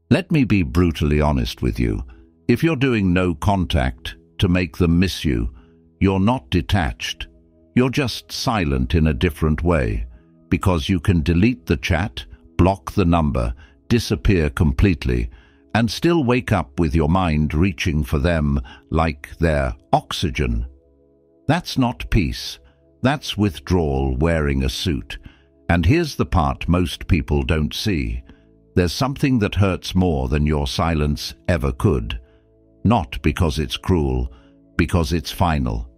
Let me be brutally honest with you. If you're doing no contact to make them miss you, you're not detached. You're just silent in a different way, because you can delete the chat, block the number, disappear completely, and still wake up with your mind reaching for them like they're oxygen. That's not peace. That's withdrawal wearing a suit. And here's the part most people don't see. There's something that hurts more than your silence ever could. Not because it's cruel, because it's final.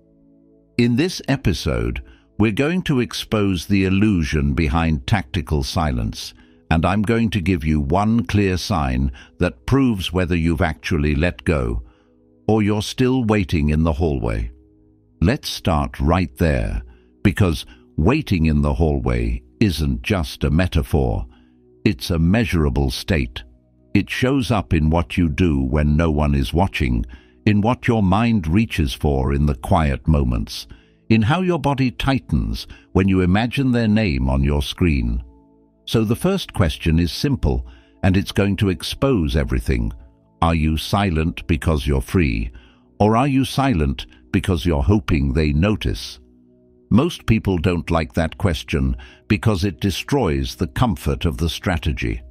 In this episode, we're going to expose the illusion behind tactical silence, and I'm going to give you one clear sign that proves whether you've actually let go or you're still waiting in the hallway. Let's start right there, because waiting in the hallway isn't just a metaphor. It's a measurable state. It shows up in what you do when no one is watching, in what your mind reaches for in the quiet moments, in how your body tightens when you imagine their name on your screen. So the first question is simple, and it's going to expose everything. Are you silent because you're free, or are you silent because you're hoping they notice? Most people don't like that question because it destroys the comfort of the strategy.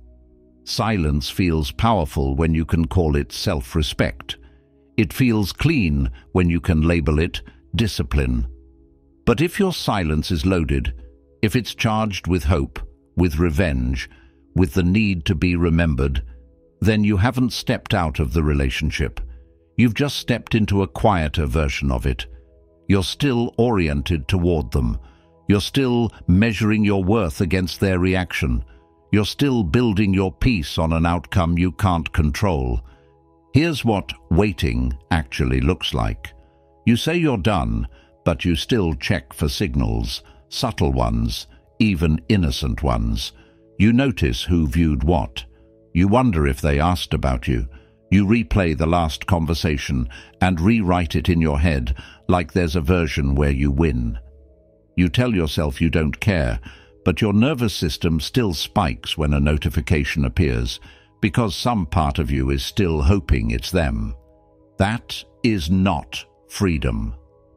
Silence feels powerful when you can call it self-respect. It feels clean when you can label it discipline. But if your silence is loaded, if it's charged with hope, with revenge, with the need to be remembered, then you haven't stepped out of the relationship. You've just stepped into a quieter version of it. You're still oriented toward them. You're still measuring your worth against their reaction. You're still building your peace on an outcome you can't control. Here's what waiting actually looks like. You say you're done, but you still check for signals, subtle ones, even innocent ones. You notice who viewed what. You wonder if they asked about you. You replay the last conversation and rewrite it in your head like there's a version where you win. You tell yourself you don't care, but your nervous system still spikes when a notification appears, because some part of you is still hoping it's them. That is not freedom.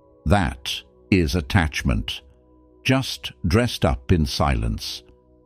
That is attachment, just dressed up in silence.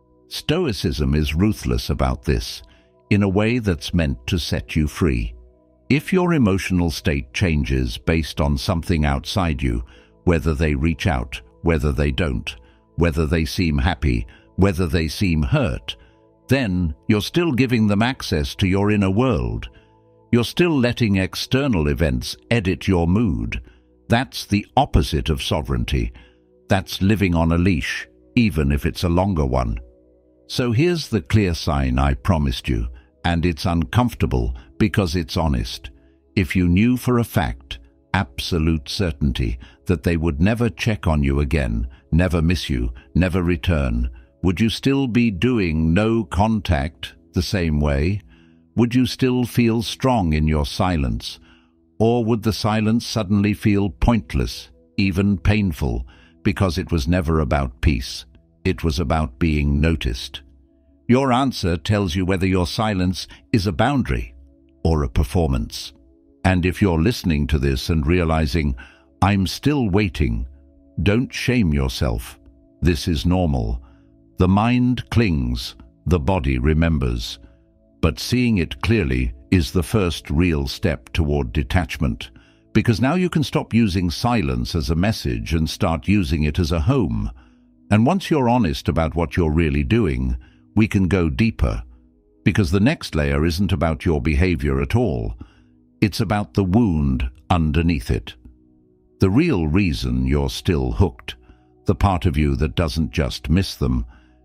Stoicism is ruthless about this, in a way that's meant to set you free. If your emotional state changes based on something outside you, whether they reach out, whether they don't, whether they seem happy, whether they seem hurt, then you're still giving them access to your inner world. You're still letting external events edit your mood. That's the opposite of sovereignty. That's living on a leash, even if it's a longer one. So here's the clear sign I promised you, and it's uncomfortable because it's honest. If you knew for a fact, absolute certainty, that they would never check on you again, never miss you, never return, would you still be doing no contact the same way? Would you still feel strong in your silence? Or would the silence suddenly feel pointless, even painful, because it was never about peace? It was about being noticed. Your answer tells you whether your silence is a boundary or a performance. And if you're listening to this and realizing, I'm still waiting, don't shame yourself. This is normal. The mind clings, the body remembers. But seeing it clearly is the first real step toward detachment, because now you can stop using silence as a message and start using it as a home. And once you're honest about what you're really doing, we can go deeper, because the next layer isn't about your behavior at all. It's about the wound underneath it. The real reason you're still hooked, the part of you that doesn't just miss them,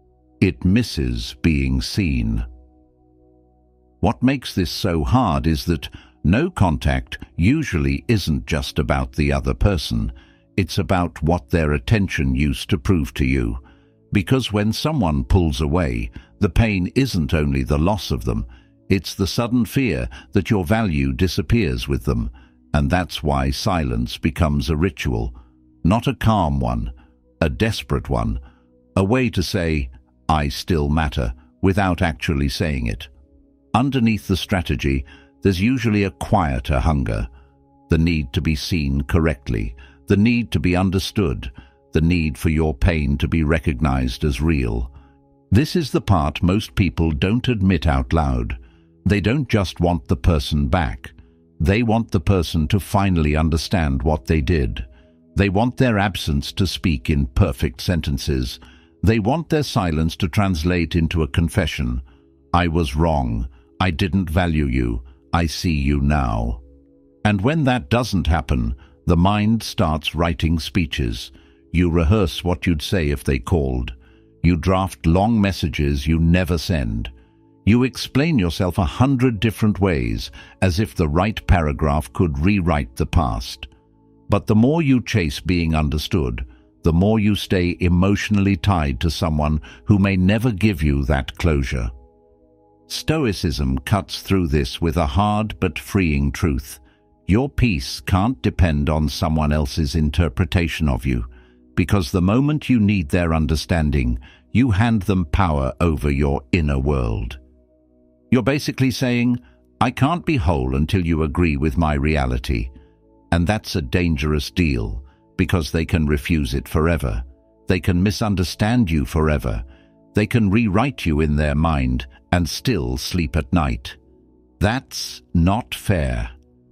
it misses being seen. What makes this so hard is that no contact usually isn't just about the other person. It's about what their attention used to prove to you. Because when someone pulls away, the pain isn't only the loss of them, it's the sudden fear that your value disappears with them. And that's why silence becomes a ritual, not a calm one, a desperate one, a way to say, I still matter, without actually saying it. Underneath the strategy, there's usually a quieter hunger. The need to be seen correctly, the need to be understood, the need for your pain to be recognized as real. This is the part most people don't admit out loud. They don't just want the person back. They want the person to finally understand what they did. They want their absence to speak in perfect sentences. They want their silence to translate into a confession. I was wrong. I didn't value you. I see you now. And when that doesn't happen, the mind starts writing speeches. You rehearse what you'd say if they called. You draft long messages you never send. You explain yourself 100 different ways, as if the right paragraph could rewrite the past. But the more you chase being understood, the more you stay emotionally tied to someone who may never give you that closure. Stoicism cuts through this with a hard but freeing truth. Your peace can't depend on someone else's interpretation of you, because the moment you need their understanding, you hand them power over your inner world. You're basically saying, I can't be whole until you agree with my reality. And that's a dangerous deal, because they can refuse it forever. They can misunderstand you forever. They can rewrite you in their mind and still sleep at night. That's not fair.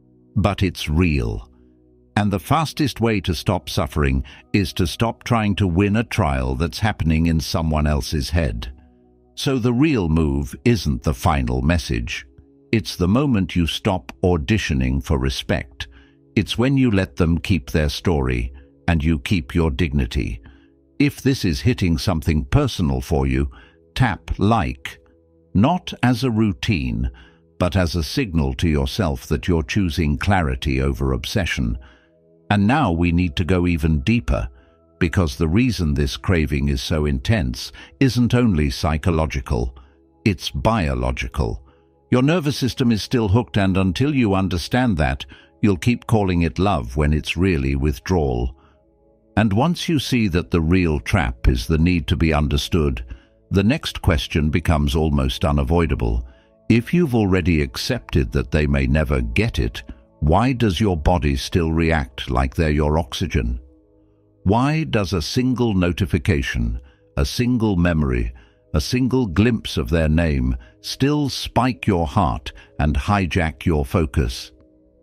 But it's real. And the fastest way to stop suffering is to stop trying to win a trial that's happening in someone else's head. So the real move isn't the final message. It's the moment you stop auditioning for respect. It's when you let them keep their story and you keep your dignity. If this is hitting something personal for you, tap like. Not as a routine, but as a signal to yourself that you're choosing clarity over obsession. And now we need to go even deeper, because the reason this craving is so intense isn't only psychological, it's biological. Your nervous system is still hooked, and until you understand that, you'll keep calling it love when it's really withdrawal. And once you see that the real trap is the need to be understood, the next question becomes almost unavoidable. If you've already accepted that they may never get it, why does your body still react like they're your oxygen? Why does a single notification, a single memory, a single glimpse of their name still spike your heart and hijack your focus?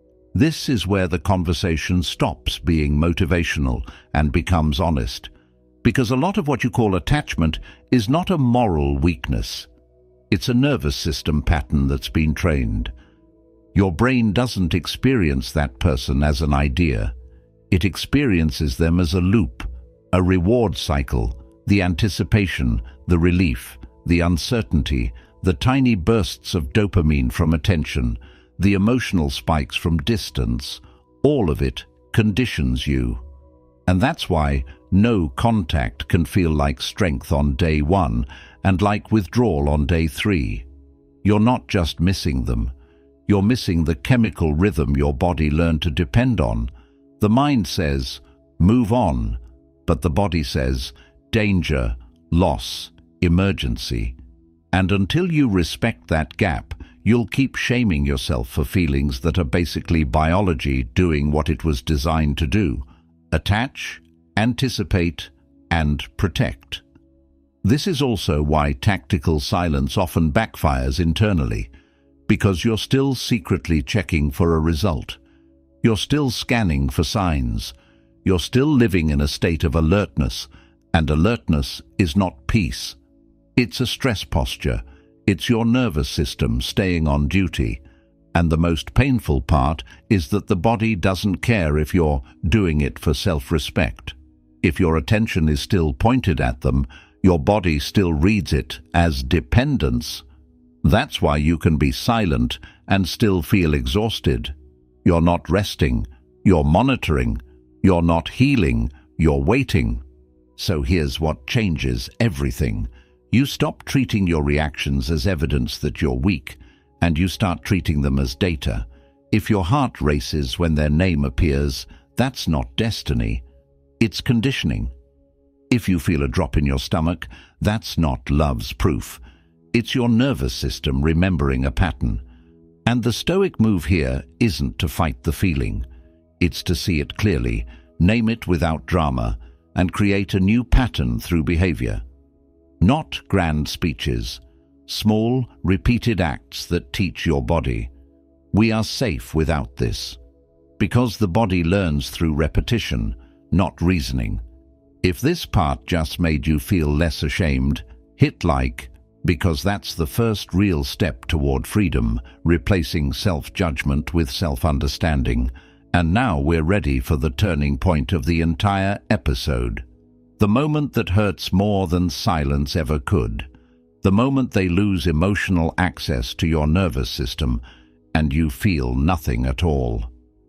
This is where the conversation stops being motivational and becomes honest, because a lot of what you call attachment is not a moral weakness. It's a nervous system pattern that's been trained. Your brain doesn't experience that person as an idea. It experiences them as a loop, a reward cycle, the anticipation, the relief, the uncertainty, the tiny bursts of dopamine from attention, the emotional spikes from distance. All of it conditions you. And that's why no contact can feel like strength on day 1 and like withdrawal on day 3. You're not just missing them. You're missing the chemical rhythm your body learned to depend on. The mind says, move on, but the body says, danger, loss, emergency. And until you respect that gap, you'll keep shaming yourself for feelings that are basically biology doing what it was designed to do: attach, anticipate, and protect. This is also why tactical silence often backfires internally, because you're still secretly checking for a result. You're still scanning for signs. You're still living in a state of alertness, and alertness is not peace. It's a stress posture. It's your nervous system staying on duty. And the most painful part is that the body doesn't care if you're doing it for self-respect. If your attention is still pointed at them, your body still reads it as dependence. That's why you can be silent and still feel exhausted. You're not resting, you're monitoring, you're not healing, you're waiting. So here's what changes everything. You stop treating your reactions as evidence that you're weak, and you start treating them as data. If your heart races when their name appears, that's not destiny, it's conditioning. If you feel a drop in your stomach, that's not love's proof. It's your nervous system remembering a pattern. And the Stoic move here isn't to fight the feeling. It's to see it clearly, name it without drama, and create a new pattern through behavior. Not grand speeches, small, repeated acts that teach your body. We are safe without this, because the body learns through repetition, not reasoning. If this part just made you feel less ashamed, hit like, because that's the first real step toward freedom, replacing self-judgment with self-understanding. And now we're ready for the turning point of the entire episode. The moment that hurts more than silence ever could. The moment they lose emotional access to your nervous system and you feel nothing at all.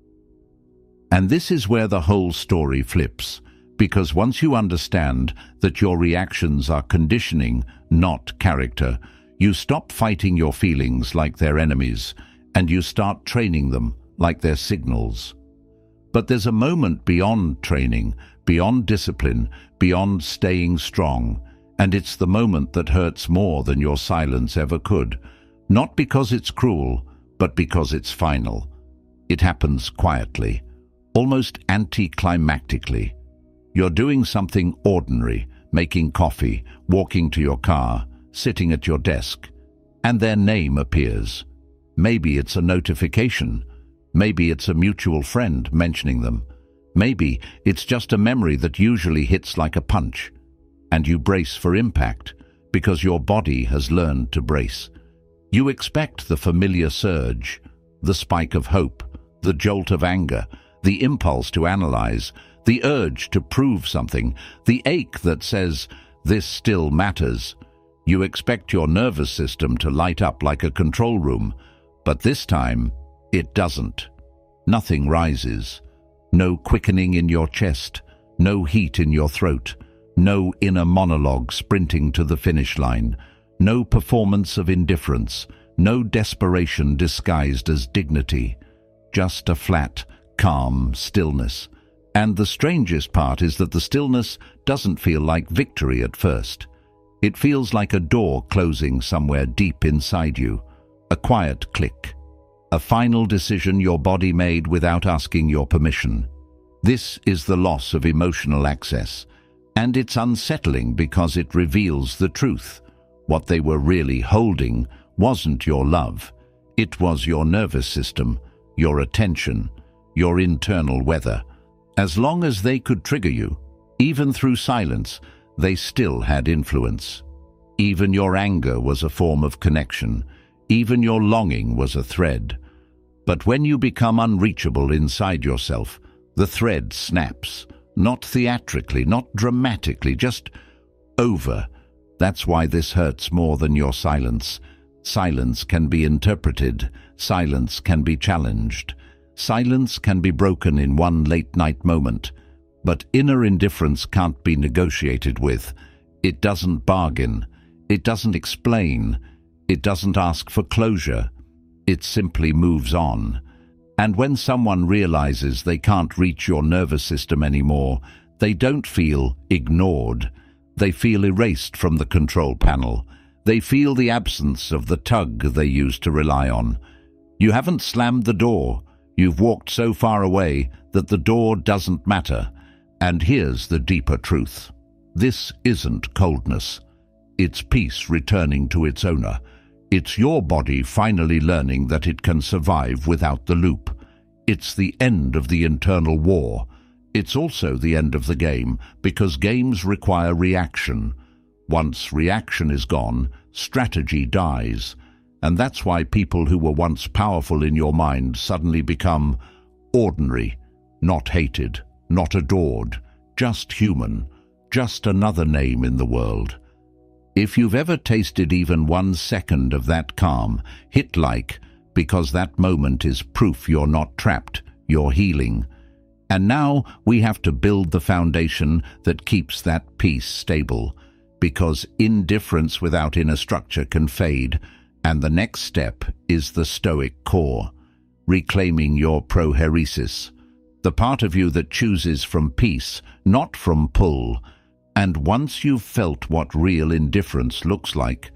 And this is where the whole story flips, because once you understand that your reactions are conditioning, not character, you stop fighting your feelings like they're enemies, and you start training them like they're signals. But there's a moment beyond training, beyond discipline, beyond staying strong, and it's the moment that hurts more than your silence ever could. Not because it's cruel, but because it's final. It happens quietly, almost anticlimactically. You're doing something ordinary, making coffee, walking to your car, sitting at your desk, and their name appears. Maybe it's a notification. Maybe it's a mutual friend mentioning them. Maybe it's just a memory that usually hits like a punch, and you brace for impact because your body has learned to brace. You expect the familiar surge, the spike of hope, the jolt of anger, the impulse to analyze, the urge to prove something, the ache that says, "This still matters." You expect your nervous system to light up like a control room, but this time, it doesn't. Nothing rises. No quickening in your chest, no heat in your throat, no inner monologue sprinting to the finish line, no performance of indifference, no desperation disguised as dignity. Just a flat, calm stillness. And the strangest part is that the stillness doesn't feel like victory at first. It feels like a door closing somewhere deep inside you, a quiet click. A final decision your body made without asking your permission. This is the loss of emotional access, and it's unsettling because it reveals the truth. What they were really holding wasn't your love. It was your nervous system, your attention, your internal weather. As long as they could trigger you, even through silence, they still had influence. Even your anger was a form of connection. Even your longing was a thread. But when you become unreachable inside yourself, the thread snaps. Not theatrically, not dramatically, just over. That's why this hurts more than your silence. Silence can be interpreted. Silence can be challenged. Silence can be broken in one late-night moment. But inner indifference can't be negotiated with. It doesn't bargain. It doesn't explain. It doesn't ask for closure. It simply moves on. And when someone realizes they can't reach your nervous system anymore, they don't feel ignored. They feel erased from the control panel. They feel the absence of the tug they used to rely on. You haven't slammed the door. You've walked so far away that the door doesn't matter. And here's the deeper truth. This isn't coldness. It's peace returning to its owner. It's your body finally learning that it can survive without the loop. It's the end of the internal war. It's also the end of the game, because games require reaction. Once reaction is gone, strategy dies. And that's why people who were once powerful in your mind suddenly become ordinary, not hated, not adored, just human, just another name in the world. If you've ever tasted even 1 second of that calm, hit like, because that moment is proof you're not trapped, you're healing. And now we have to build the foundation that keeps that peace stable, because indifference without inner structure can fade, and the next step is the Stoic core, reclaiming your prohairesis, the part of you that chooses from peace, not from pull. And once you've felt what real indifference looks like,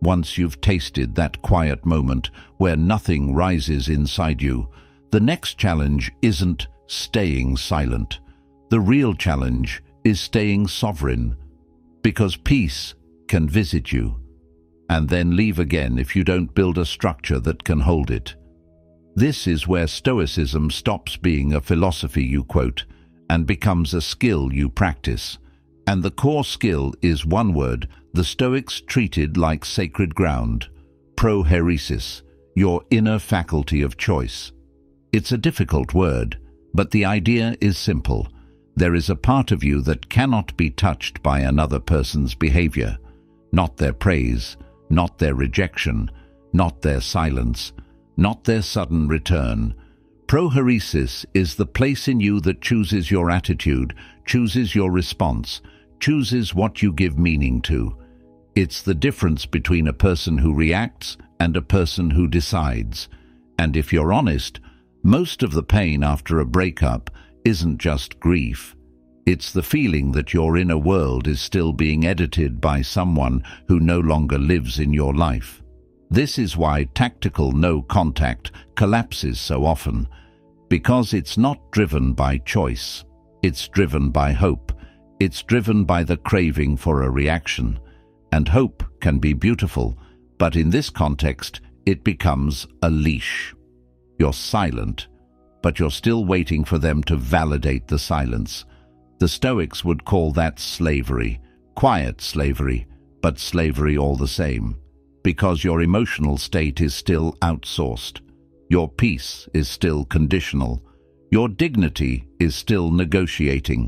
Once you've tasted that quiet moment where nothing rises inside you, the next challenge isn't staying silent. The real challenge is staying sovereign, because peace can visit you and then leave again if you don't build a structure that can hold it. This is where Stoicism stops being a philosophy you quote and becomes a skill you practice. And the core skill is one word the Stoics treated like sacred ground: prohairesis, your inner faculty of choice. It's a difficult word, but the idea is simple. There is a part of you that cannot be touched by another person's behavior, not their praise, not their rejection, not their silence, not their sudden return. Prohairesis is the place in you that chooses your attitude, chooses your response, chooses what you give meaning to. It's the difference between a person who reacts and a person who decides. And if you're honest, most of the pain after a breakup isn't just grief. It's the feeling that your inner world is still being edited by someone who no longer lives in your life. This is why tactical no contact collapses so often, because it's not driven by choice. It's driven by hope. It's driven by the craving for a reaction. And hope can be beautiful, but in this context, it becomes a leash. You're silent, but you're still waiting for them to validate the silence. The Stoics would call that slavery, quiet slavery, but slavery all the same, because your emotional state is still outsourced. Your peace is still conditional. Your dignity is still negotiating.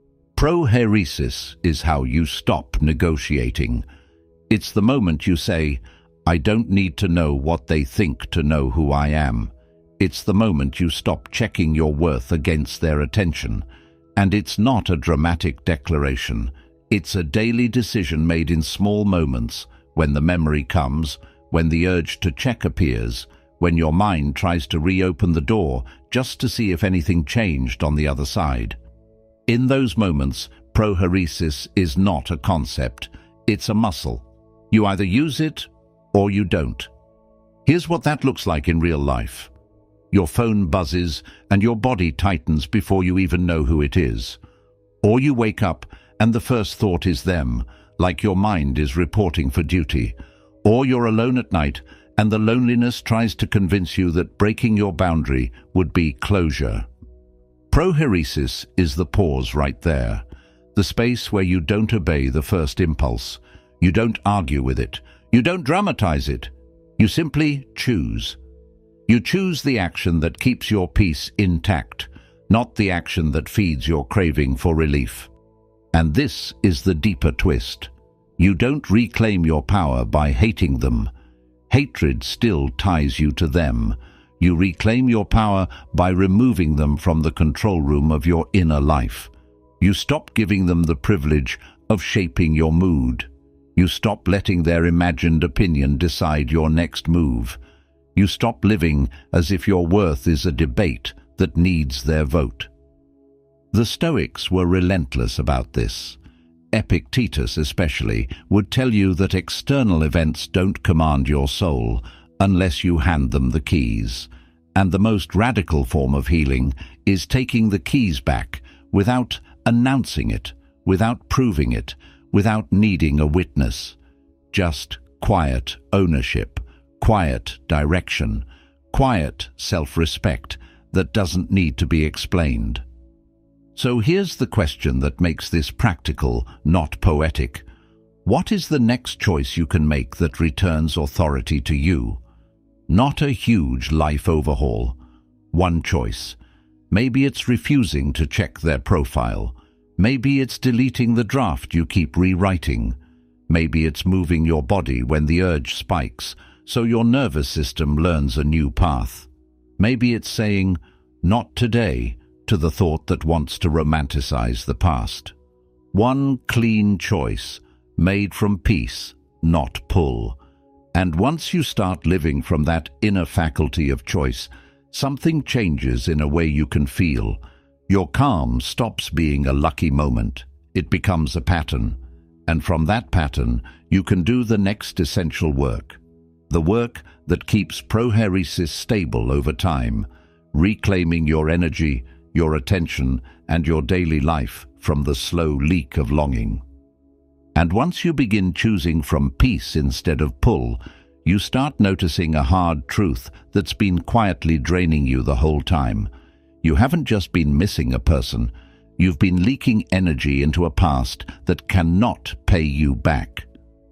Prohairesis is how you stop negotiating. It's the moment you say, I don't need to know what they think to know who I am. It's the moment you stop checking your worth against their attention. And it's not a dramatic declaration. It's a daily decision made in small moments, when the memory comes, when the urge to check appears, when your mind tries to reopen the door just to see if anything changed on the other side. In those moments, prohairesis is not a concept, it's a muscle. You either use it or you don't. Here's what that looks like in real life. Your phone buzzes and your body tightens before you even know who it is. Or you wake up and the first thought is them, like your mind is reporting for duty. Or you're alone at night and the loneliness tries to convince you that breaking your boundary would be closure. Prohairesis is the pause right there, the space where you don't obey the first impulse. You don't argue with it. You don't dramatize it. You simply choose. You choose the action that keeps your peace intact, not the action that feeds your craving for relief. And this is the deeper twist. You don't reclaim your power by hating them. Hatred still ties you to them. You reclaim your power by removing them from the control room of your inner life. You stop giving them the privilege of shaping your mood. You stop letting their imagined opinion decide your next move. You stop living as if your worth is a debate that needs their vote. The Stoics were relentless about this. Epictetus especially would tell you that external events don't command your soul unless you hand them the keys. And the most radical form of healing is taking the keys back without announcing it, without proving it, without needing a witness. Just quiet ownership, quiet direction, quiet self-respect that doesn't need to be explained. So here's the question that makes this practical, not poetic. What is the next choice you can make that returns authority to you? Not a huge life overhaul. One choice. Maybe it's refusing to check their profile. Maybe it's deleting the draft you keep rewriting. Maybe it's moving your body when the urge spikes, so your nervous system learns a new path. Maybe it's saying, not today, to the thought that wants to romanticize the past. One clean choice, made from peace, not pull. And once you start living from that inner faculty of choice, something changes in a way you can feel. Your calm stops being a lucky moment. It becomes a pattern. And from that pattern, you can do the next essential work. The work that keeps prohairesis stable over time, reclaiming your energy, your attention, and your daily life from the slow leak of longing. And once you begin choosing from peace instead of pull, you start noticing a hard truth that's been quietly draining you the whole time. You haven't just been missing a person, you've been leaking energy into a past that cannot pay you back.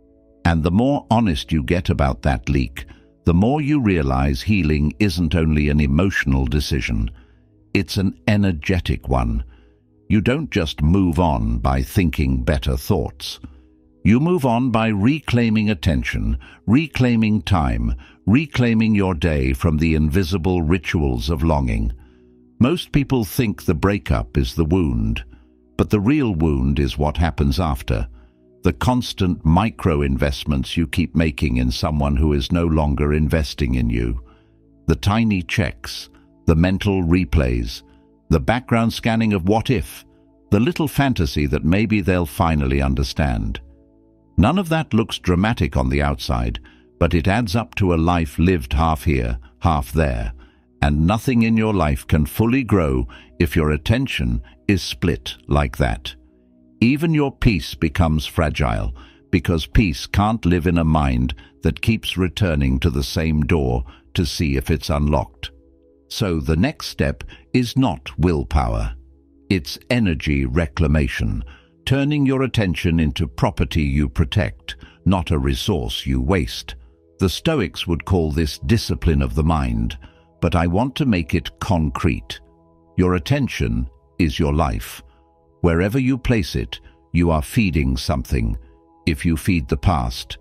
And the more honest you get about that leak, the more you realize healing isn't only an emotional decision, it's an energetic one. You don't just move on by thinking better thoughts. You move on by reclaiming attention, reclaiming time, reclaiming your day from the invisible rituals of longing. Most people think the breakup is the wound, but the real wound is what happens after. The constant micro-investments you keep making in someone who is no longer investing in you. The tiny checks, the mental replays, the background scanning of what if, the little fantasy that maybe they'll finally understand. None of that looks dramatic on the outside, but it adds up to a life lived half here, half there, and nothing in your life can fully grow if your attention is split like that. Even your peace becomes fragile, because peace can't live in a mind that keeps returning to the same door to see if it's unlocked. So the next step is not willpower. It's energy reclamation, turning your attention into property you protect, not a resource you waste. The Stoics would call this discipline of the mind, but I want to make it concrete. Your attention is your life. Wherever you place it, you are feeding something. If you feed the past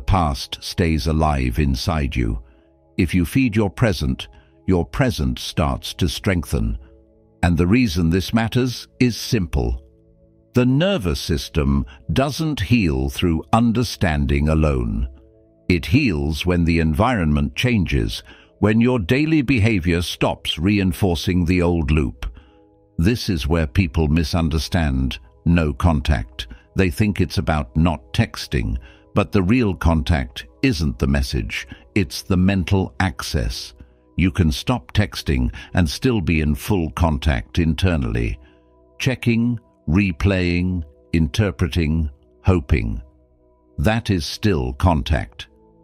stays alive inside you. If you feed your present starts to strengthen. And the reason this matters is simple. The nervous system doesn't heal through understanding alone. It heals when the environment changes, when your daily behavior stops reinforcing the old loop. This is where people misunderstand no contact. They think it's about not texting, but the real contact isn't the message, it's the mental access. You can stop texting and still be in full contact internally. Checking, replaying, interpreting, hoping. That is still contact.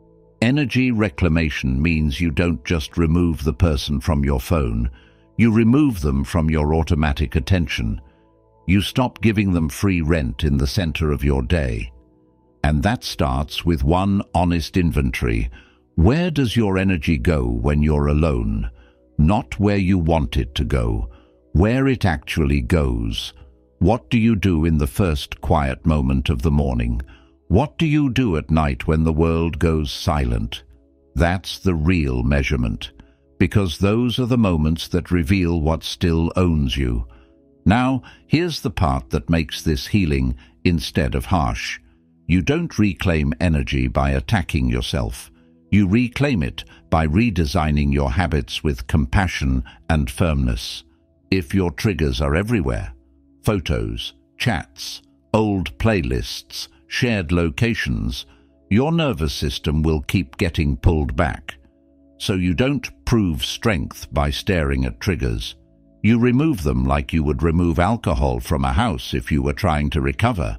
Energy reclamation means you don't just remove the person from your phone, you remove them from your automatic attention. You stop giving them free rent in the center of your day. And that starts with one honest inventory. Where does your energy go when you're alone? Not where you want it to go, where it actually goes. What do you do in the first quiet moment of the morning? What do you do at night when the world goes silent? That's the real measurement, because those are the moments that reveal what still owns you. Now, here's the part that makes this healing instead of harsh. You don't reclaim energy by attacking yourself. You reclaim it by redesigning your habits with compassion and firmness. If your triggers are everywhere, photos, chats, old playlists, shared locations, your nervous system will keep getting pulled back. So you don't prove strength by staring at triggers. You remove them like you would remove alcohol from a house if you were trying to recover.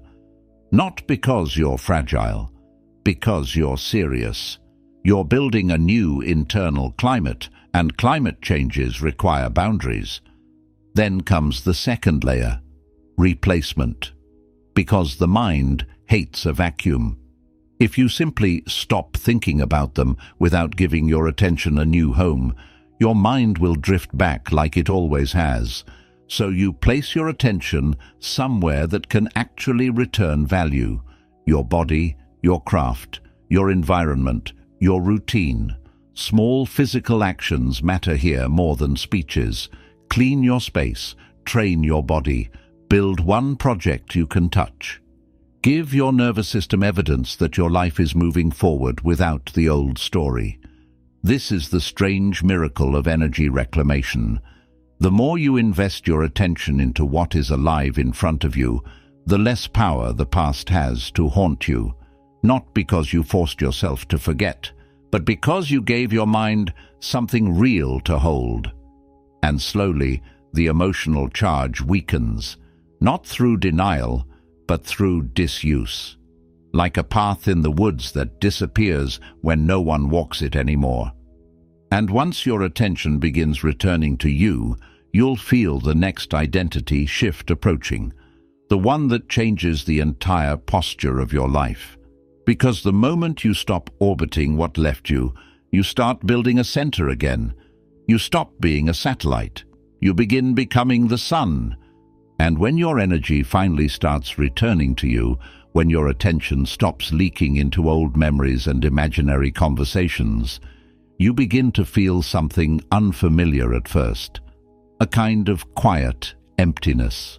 Not because you're fragile, because you're serious. You're building a new internal climate, and climate changes require boundaries. Then comes the second layer, replacement. Because the mind hates a vacuum. If you simply stop thinking about them without giving your attention a new home, your mind will drift back like it always has. So you place your attention somewhere that can actually return value. Your body, your craft, your environment, your routine. Small physical actions matter here more than speeches. Clean your space, train your body, build one project you can touch. Give your nervous system evidence that your life is moving forward without the old story. This is the strange miracle of energy reclamation. The more you invest your attention into what is alive in front of you, the less power the past has to haunt you, not because you forced yourself to forget, but because you gave your mind something real to hold. And slowly, the emotional charge weakens, not through denial, but through disuse, like a path in the woods that disappears when no one walks it anymore. And once your attention begins returning to you, you'll feel the next identity shift approaching, the one that changes the entire posture of your life. Because the moment you stop orbiting what left you, you start building a center again. You stop being a satellite. You begin becoming the sun. And when your energy finally starts returning to you, when your attention stops leaking into old memories and imaginary conversations, you begin to feel something unfamiliar at first, a kind of quiet emptiness.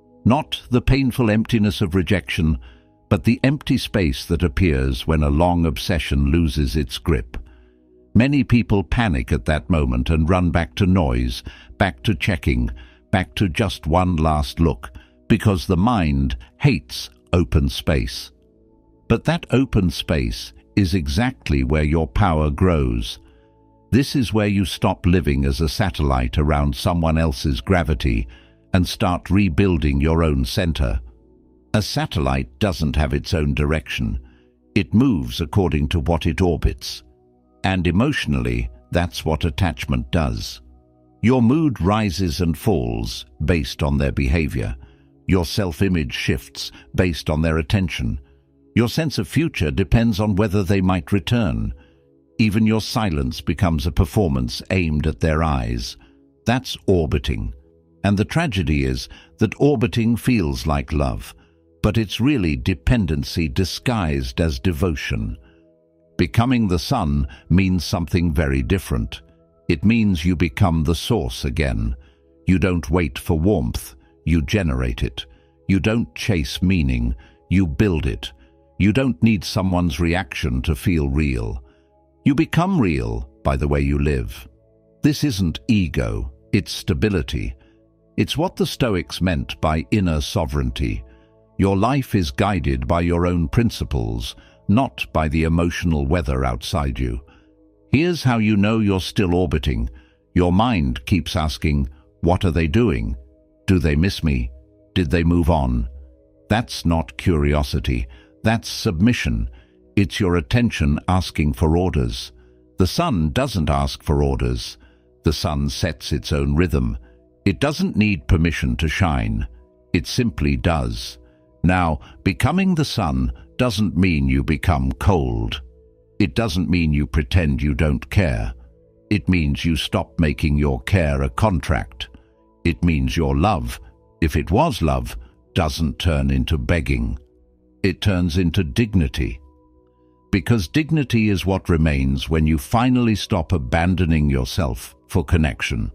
Not the painful emptiness of rejection, but the empty space that appears when a long obsession loses its grip. Many people panic at that moment and run back to noise, back to checking, back to just one last look, because the mind hates open space. But that open space is exactly where your power grows. This is where you stop living as a satellite around someone else's gravity and start rebuilding your own center. A satellite doesn't have its own direction. It moves according to what it orbits. And emotionally, that's what attachment does. Your mood rises and falls based on their behavior. Your self-image shifts based on their attention. Your sense of future depends on whether they might return. Even your silence becomes a performance aimed at their eyes. That's orbiting. And the tragedy is that orbiting feels like love, but it's really dependency disguised as devotion. Becoming the sun means something very different. It means you become the source again. You don't wait for warmth, you generate it. You don't chase meaning, you build it. You don't need someone's reaction to feel real. You become real by the way you live. This isn't ego, it's stability. It's what the Stoics meant by inner sovereignty. Your life is guided by your own principles, not by the emotional weather outside you. Here's how you know you're still orbiting. Your mind keeps asking, what are they doing? Do they miss me? Did they move on? That's not curiosity. That's submission. It's your attention asking for orders. The sun doesn't ask for orders. The sun sets its own rhythm. It doesn't need permission to shine. It simply does. Now, becoming the sun doesn't mean you become cold. It doesn't mean you pretend you don't care. It means you stop making your care a contract. It means your love, if it was love, doesn't turn into begging. It turns into dignity. Because dignity is what remains when you finally stop abandoning yourself for connection.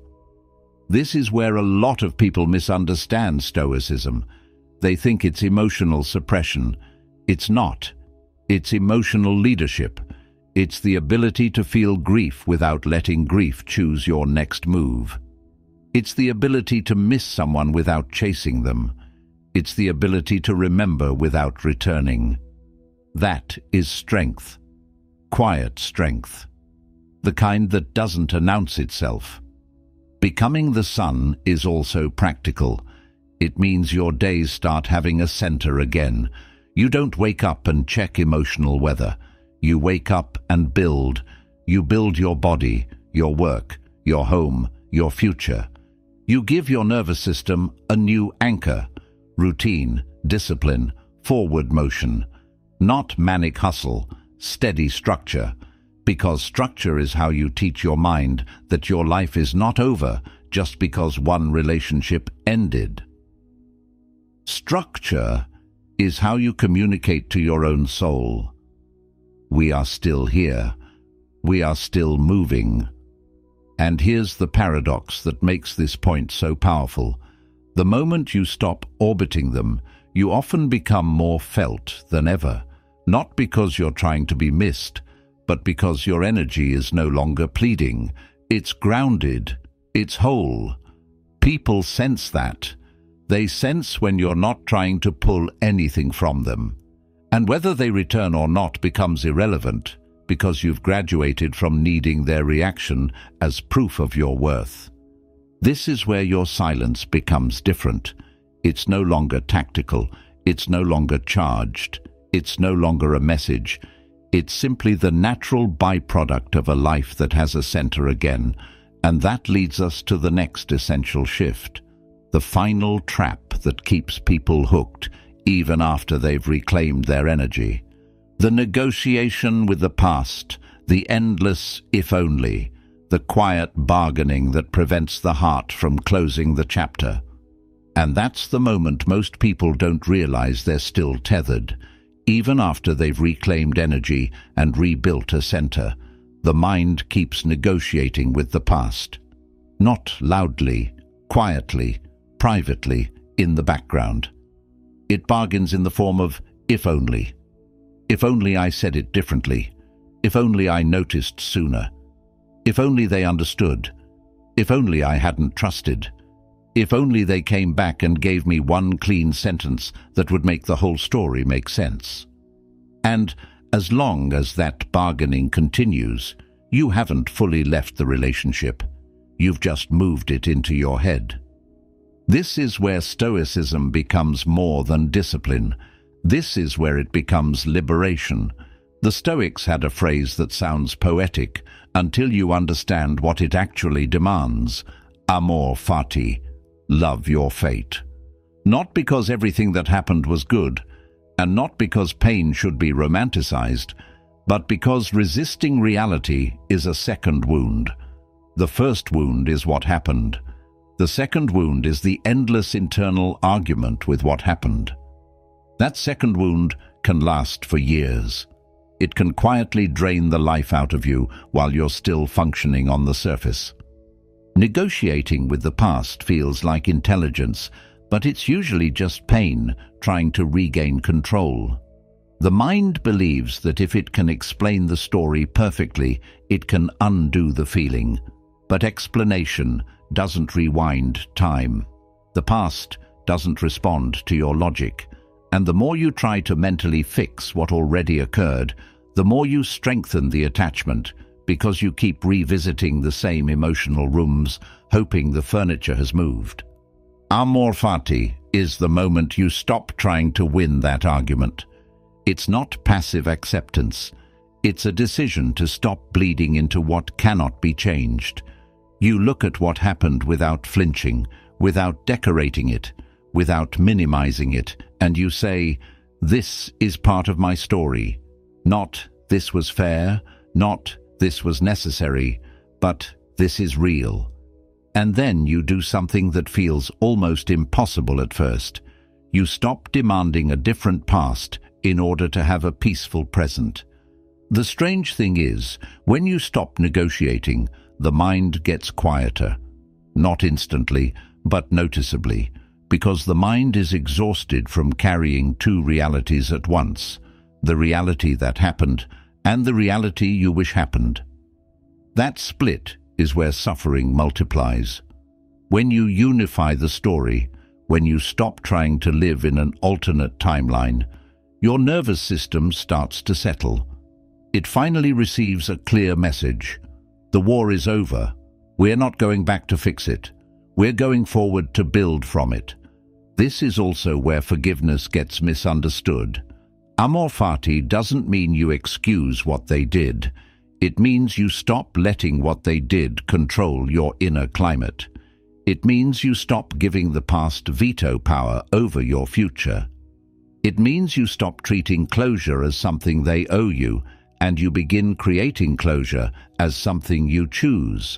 This is where a lot of people misunderstand Stoicism. They think it's emotional suppression. It's not. It's emotional leadership. It's the ability to feel grief without letting grief choose your next move. It's the ability to miss someone without chasing them. It's the ability to remember without returning. That is strength. Quiet strength. The kind that doesn't announce itself. Becoming the sun is also practical. It means your days start having a center again. You don't wake up and check emotional weather. You wake up and build. You build your body, your work, your home, your future. You give your nervous system a new anchor. Routine, discipline, forward motion. Not manic hustle, steady structure. Because structure is how you teach your mind that your life is not over just because one relationship ended. Structure is how you communicate to your own soul. We are still here. We are still moving. And here's the paradox that makes this point so powerful. The moment you stop orbiting them, you often become more felt than ever, not because you're trying to be missed, but because your energy is no longer pleading. It's grounded. It's whole. People sense that. They sense when you're not trying to pull anything from them. And whether they return or not becomes irrelevant, because you've graduated from needing their reaction as proof of your worth. This is where your silence becomes different. It's no longer tactical, it's no longer charged, it's no longer a message. It's simply the natural byproduct of a life that has a center again, and that leads us to the next essential shift, the final trap that keeps people hooked even after they've reclaimed their energy. The negotiation with the past, the endless if only, the quiet bargaining that prevents the heart from closing the chapter. And that's the moment most people don't realize they're still tethered. Even after they've reclaimed energy and rebuilt a center, the mind keeps negotiating with the past. Not loudly, quietly, privately, in the background. It bargains in the form of if only. If only I said it differently. If only I noticed sooner. If only they understood. If only I hadn't trusted. If only they came back and gave me one clean sentence that would make the whole story make sense. And as long as that bargaining continues, you haven't fully left the relationship. You've just moved it into your head. This is where Stoicism becomes more than discipline. This is where it becomes liberation. The Stoics had a phrase that sounds poetic until you understand what it actually demands. Amor fati. Love your fate. Not because everything that happened was good, and not because pain should be romanticized, but because resisting reality is a second wound. The first wound is what happened. The second wound is the endless internal argument with what happened. That second wound can last for years. It can quietly drain the life out of you while you're still functioning on the surface. Negotiating with the past feels like intelligence, but it's usually just pain trying to regain control. The mind believes that if it can explain the story perfectly, it can undo the feeling. But explanation doesn't rewind time. The past doesn't respond to your logic. And the more you try to mentally fix what already occurred, the more you strengthen the attachment, because you keep revisiting the same emotional rooms, hoping the furniture has moved. Amor fati is the moment you stop trying to win that argument. It's not passive acceptance. It's a decision to stop bleeding into what cannot be changed. You look at what happened without flinching, without decorating it, without minimizing it, and you say, this is part of my story. Not, this was fair, not, this was necessary, but this is real. And then you do something that feels almost impossible at first. You stop demanding a different past in order to have a peaceful present. The strange thing is, when you stop negotiating, the mind gets quieter. Not instantly, but noticeably, because the mind is exhausted from carrying two realities at once, the reality that happened and the reality you wish happened. That split is where suffering multiplies. When you unify the story, when you stop trying to live in an alternate timeline, your nervous system starts to settle. It finally receives a clear message. The war is over. We're not going back to fix it. We're going forward to build from it. This is also where forgiveness gets misunderstood. Amor fati doesn't mean you excuse what they did. It means you stop letting what they did control your inner climate. It means you stop giving the past veto power over your future. It means you stop treating closure as something they owe you, and you begin creating closure as something you choose.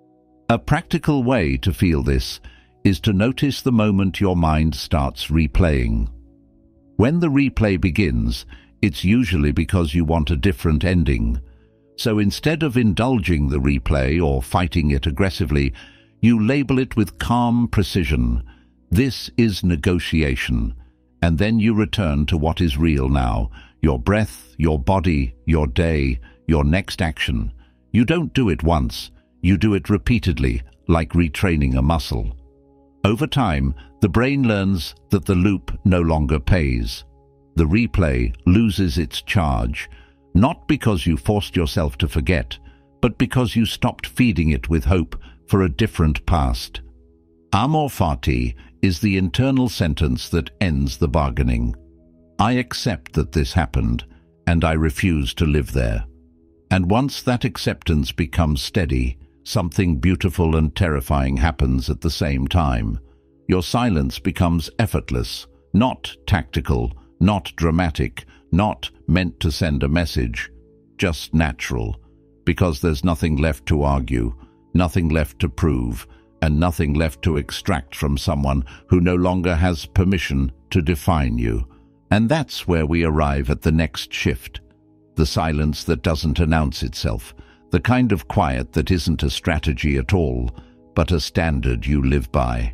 A practical way to feel this is to notice the moment your mind starts replaying. When the replay begins, it's usually because you want a different ending. So instead of indulging the replay or fighting it aggressively, you label it with calm precision. This is negotiation. And then you return to what is real now, your breath, your body, your day, your next action. You don't do it once, you do it repeatedly, like retraining a muscle. Over time, The brain learns that the loop no longer pays. The replay loses its charge, not because you forced yourself to forget, but because you stopped feeding it with hope for a different past. Amor fati is the internal sentence that ends the bargaining. I accept that this happened, and I refuse to live there. And once that acceptance becomes steady, something beautiful and terrifying happens at the same time. Your silence becomes effortless, not tactical, not dramatic, not meant to send a message, just natural, because there's nothing left to argue, nothing left to prove, and nothing left to extract from someone who no longer has permission to define you. And that's where we arrive at the next shift. The silence that doesn't announce itself, the kind of quiet that isn't a strategy at all, but a standard you live by.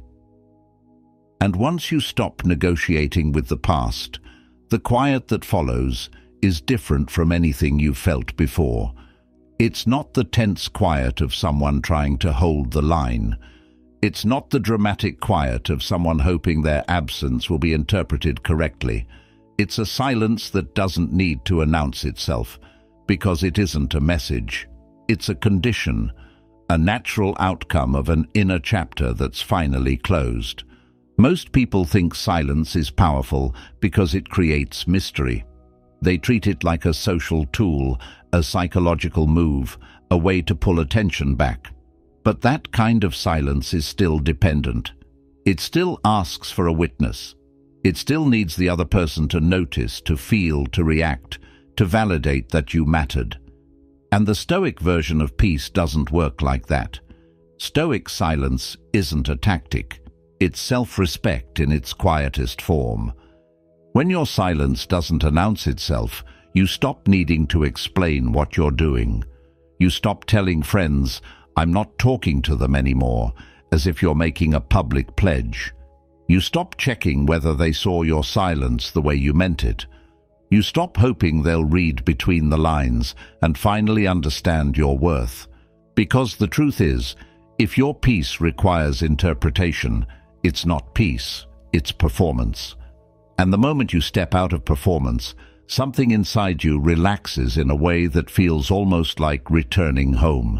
And once you stop negotiating with the past, the quiet that follows is different from anything you felt before. It's not the tense quiet of someone trying to hold the line. It's not the dramatic quiet of someone hoping their absence will be interpreted correctly. It's a silence that doesn't need to announce itself, because it isn't a message. It's a condition, a natural outcome of an inner chapter that's finally closed. Most people think silence is powerful because it creates mystery. They treat it like a social tool, a psychological move, a way to pull attention back. But that kind of silence is still dependent. It still asks for a witness. It still needs the other person to notice, to feel, to react, to validate that you mattered. And the Stoic version of peace doesn't work like that. Stoic silence isn't a tactic. It's self-respect in its quietest form. When your silence doesn't announce itself, you stop needing to explain what you're doing. You stop telling friends, "I'm not talking to them anymore," as if you're making a public pledge. You stop checking whether they saw your silence the way you meant it. You stop hoping they'll read between the lines and finally understand your worth. Because the truth is, if your peace requires interpretation, it's not peace, it's performance. And the moment you step out of performance, something inside you relaxes in a way that feels almost like returning home.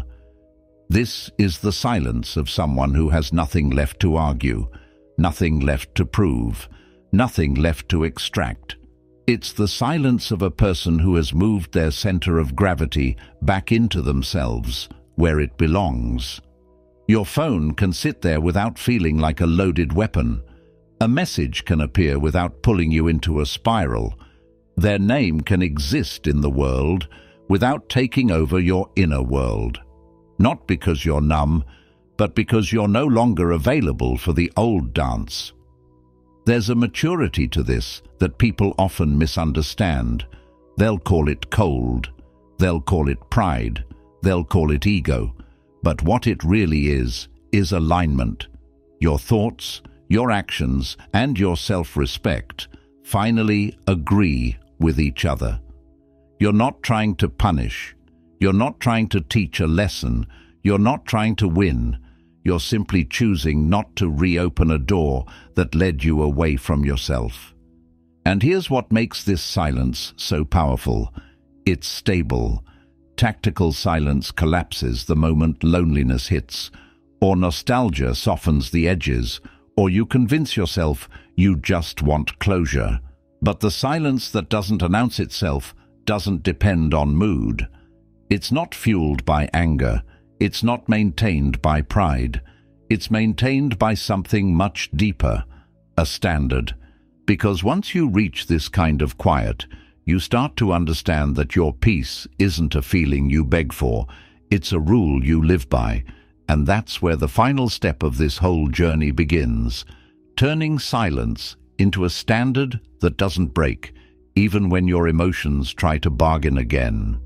This is the silence of someone who has nothing left to argue, nothing left to prove, nothing left to extract. It's the silence of a person who has moved their center of gravity back into themselves, where it belongs. Your phone can sit there without feeling like a loaded weapon. A message can appear without pulling you into a spiral. Their name can exist in the world without taking over your inner world. Not because you're numb, but because you're no longer available for the old dance. There's a maturity to this that people often misunderstand. They'll call it cold. They'll call it pride. They'll call it ego. But what it really is alignment. Your thoughts, your actions, and your self-respect finally agree with each other. You're not trying to punish. You're not trying to teach a lesson. You're not trying to win. You're simply choosing not to reopen a door that led you away from yourself. And here's what makes this silence so powerful. It's stable. Tactical silence collapses the moment loneliness hits, or nostalgia softens the edges, or you convince yourself you just want closure. But the silence that doesn't announce itself doesn't depend on mood. It's not fueled by anger. It's not maintained by pride. It's maintained by something much deeper, a standard. Because once you reach this kind of quiet, you start to understand that your peace isn't a feeling you beg for, it's a rule you live by. And that's where the final step of this whole journey begins, turning silence into a standard that doesn't break, even when your emotions try to bargain again.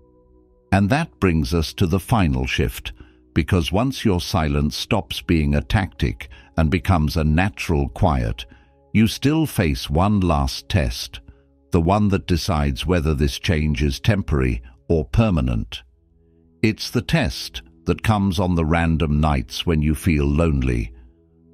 And that brings us to the final shift, because once your silence stops being a tactic and becomes a natural quiet, you still face one last test, the one that decides whether this change is temporary or permanent. It's the test that comes on the random nights when you feel lonely,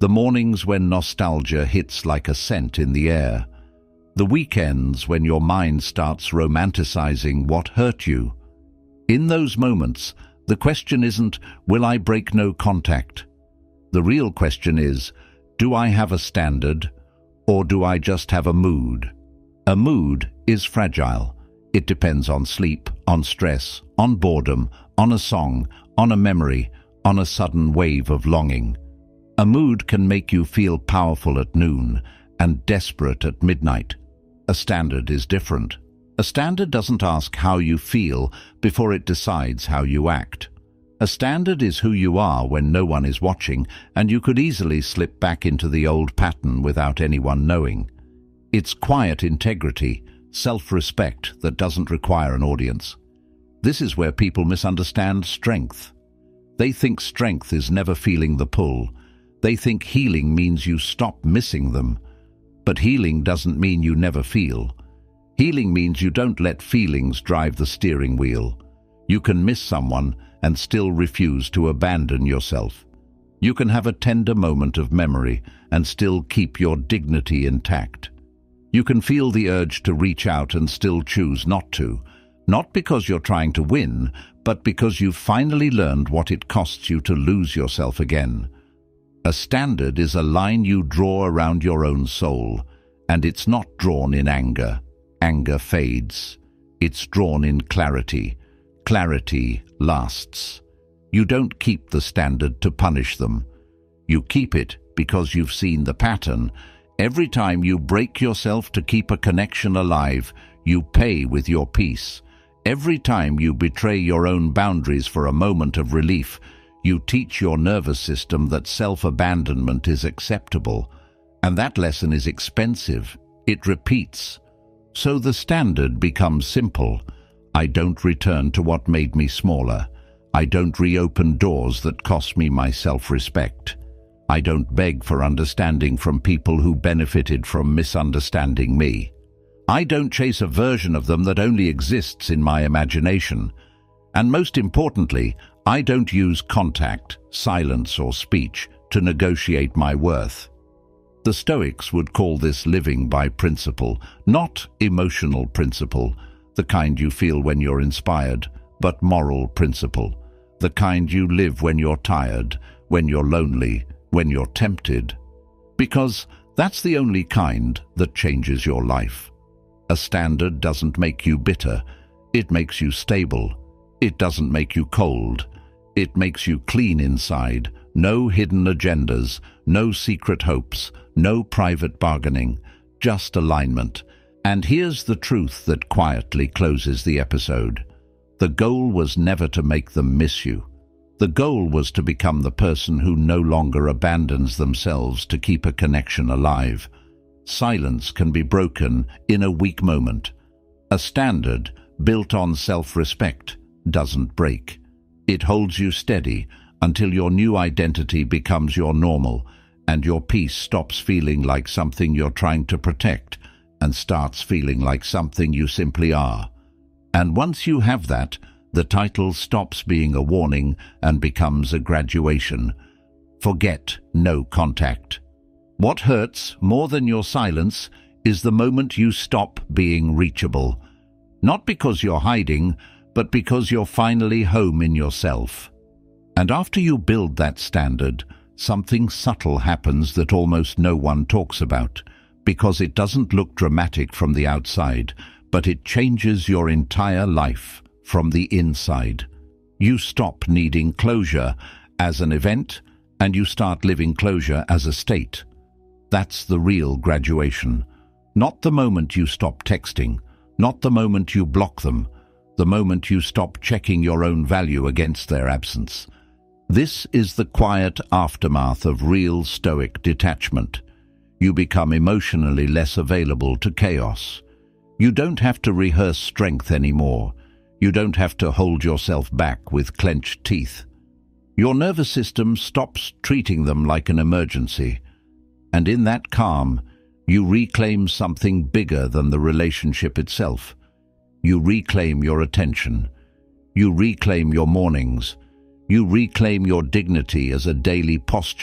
The mornings when nostalgia hits like a scent in the air. The weekends when your mind starts romanticizing what hurt you. In those moments, the question isn't, will I break no contact? The real question is, do I have a standard, or do I just have a mood? A mood is fragile. It depends on sleep, on stress, on boredom, on a song, on a memory, on a sudden wave of longing. A mood can make you feel powerful at noon and desperate at midnight. A standard is different. A standard doesn't ask how you feel before it decides how you act. A standard is who you are when no one is watching, and you could easily slip back into the old pattern without anyone knowing. It's quiet integrity, self-respect that doesn't require an audience. This is where people misunderstand strength. They think strength is never feeling the pull. They think healing means you stop missing them. But healing doesn't mean you never feel. Healing means you don't let feelings drive the steering wheel. You can miss someone and still refuse to abandon yourself. You can have a tender moment of memory and still keep your dignity intact. You can feel the urge to reach out and still choose not to, not because you're trying to win, but because you've finally learned what it costs you to lose yourself again. A standard is a line you draw around your own soul, and it's not drawn in anger. Anger fades. It's drawn in clarity. Clarity lasts. You don't keep the standard to punish them. You keep it because you've seen the pattern. Every time you break yourself to keep a connection alive, you pay with your peace. Every time you betray your own boundaries for a moment of relief, you teach your nervous system that self-abandonment is acceptable. And that lesson is expensive. It repeats. So the standard becomes simple. I don't return to what made me smaller. I don't reopen doors that cost me my self-respect. I don't beg for understanding from people who benefited from misunderstanding me. I don't chase a version of them that only exists in my imagination. And most importantly, I don't use contact, silence, or speech to negotiate my worth. The Stoics would call this living by principle, not emotional principle, the kind you feel when you're inspired, but moral principle, the kind you live when you're tired, when you're lonely, when you're tempted. Because that's the only kind that changes your life. A standard doesn't make you bitter, it makes you stable. It doesn't make you cold. It makes you clean inside. No hidden agendas, no secret hopes, no private bargaining, just alignment. And here's the truth that quietly closes the episode. The goal was never to make them miss you. The goal was to become the person who no longer abandons themselves to keep a connection alive. Silence can be broken in a weak moment. A standard built on self-respect doesn't break. It holds you steady until your new identity becomes your normal and your peace stops feeling like something you're trying to protect and starts feeling like something you simply are. And once you have that, the title stops being a warning and becomes a graduation. Forget no contact. What hurts more than your silence is the moment you stop being reachable. Not because you're hiding, but because you're finally home in yourself. And after you build that standard, something subtle happens that almost no one talks about, because it doesn't look dramatic from the outside, but it changes your entire life from the inside. You stop needing closure as an event, and you start living closure as a state. That's the real graduation. Not the moment you stop texting, not the moment you block them, the moment you stop checking your own value against their absence. This is the quiet aftermath of real Stoic detachment. You become emotionally less available to chaos. You don't have to rehearse strength anymore. You don't have to hold yourself back with clenched teeth. Your nervous system stops treating them like an emergency. And in that calm, you reclaim something bigger than the relationship itself. You reclaim your attention. You reclaim your mornings. You reclaim your dignity as a daily posture,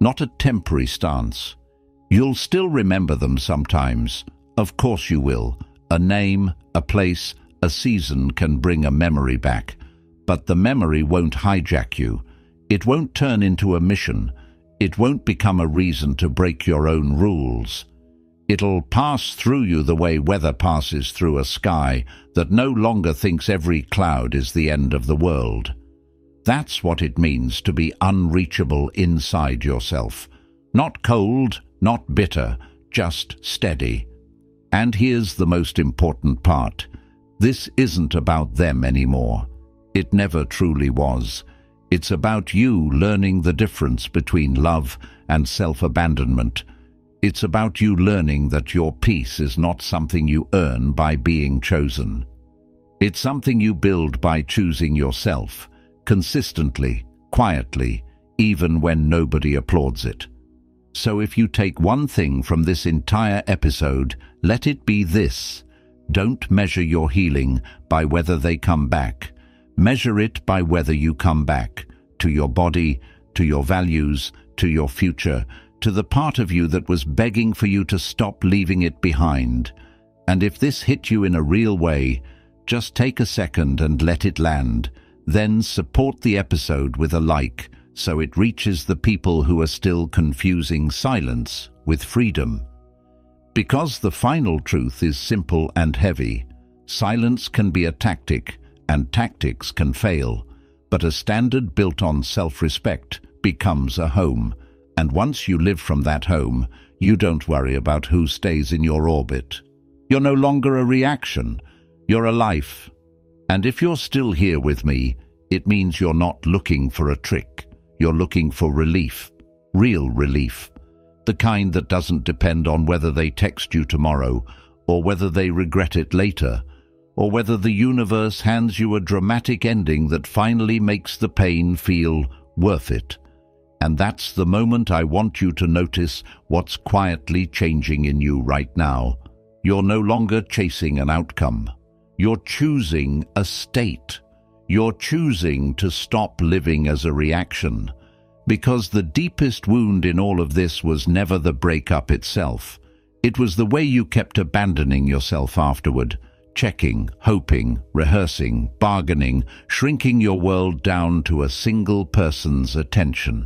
not a temporary stance. You'll still remember them sometimes. Of course you will. A name, a place, a season can bring a memory back. But the memory won't hijack you. It won't turn into a mission. It won't become a reason to break your own rules. It'll pass through you the way weather passes through a sky that no longer thinks every cloud is the end of the world. That's what it means to be unreachable inside yourself. Not cold, not bitter, just steady. And here's the most important part. This isn't about them anymore. It never truly was. It's about you learning the difference between love and self-abandonment. It's about you learning that your peace is not something you earn by being chosen. It's something you build by choosing yourself, consistently, quietly, even when nobody applauds it. So if you take one thing from this entire episode, let it be this. Don't measure your healing by whether they come back. Measure it by whether you come back to your body, to your values, to your future, to the part of you that was begging for you to stop leaving it behind. And if this hit you in a real way, just take a second and let it land. Then support the episode with a like so it reaches the people who are still confusing silence with freedom. Because the final truth is simple and heavy. Silence can be a tactic, and tactics can fail, but a standard built on self-respect becomes a home. And once you live from that home, you don't worry about who stays in your orbit. You're no longer a reaction, you're a life. And if you're still here with me, it means you're not looking for a trick. You're looking for relief, real relief. The kind that doesn't depend on whether they text you tomorrow, or whether they regret it later, or whether the universe hands you a dramatic ending that finally makes the pain feel worth it. And that's the moment I want you to notice what's quietly changing in you right now. You're no longer chasing an outcome. You're choosing a state. You're choosing to stop living as a reaction. Because the deepest wound in all of this was never the breakup itself. It was the way you kept abandoning yourself afterward. Checking, hoping, rehearsing, bargaining, shrinking your world down to a single person's attention.